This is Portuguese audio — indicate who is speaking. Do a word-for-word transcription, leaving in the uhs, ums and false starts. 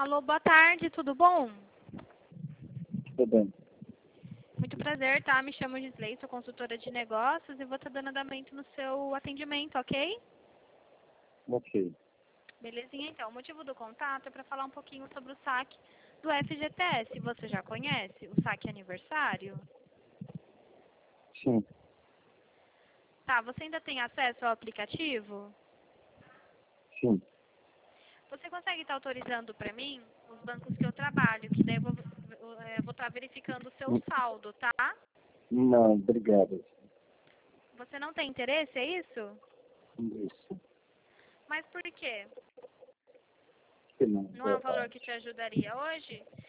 Speaker 1: Alô, boa tarde, tudo bom?
Speaker 2: Tudo bem.
Speaker 1: Muito prazer, tá? Me chamo Gisley, sou consultora de negócios e vou estar dando andamento no seu atendimento, ok?
Speaker 2: Ok.
Speaker 1: Belezinha, então. O motivo do contato é para falar um pouquinho sobre o saque do F G T S. Você já conhece o saque aniversário?
Speaker 2: Sim,
Speaker 1: Tá, você ainda tem acesso ao aplicativo?
Speaker 2: sim.
Speaker 1: Você consegue estar autorizando para mim os bancos que eu trabalho, que daí eu vou eu vou estar verificando o seu
Speaker 2: N-
Speaker 1: saldo, tá?
Speaker 2: Não, obrigado.
Speaker 1: Você não tem interesse, é isso?
Speaker 2: Isso.
Speaker 1: Mas por quê?
Speaker 2: Que não,
Speaker 1: Não é
Speaker 2: boa
Speaker 1: um valor que
Speaker 2: tarde.
Speaker 1: te ajudaria hoje?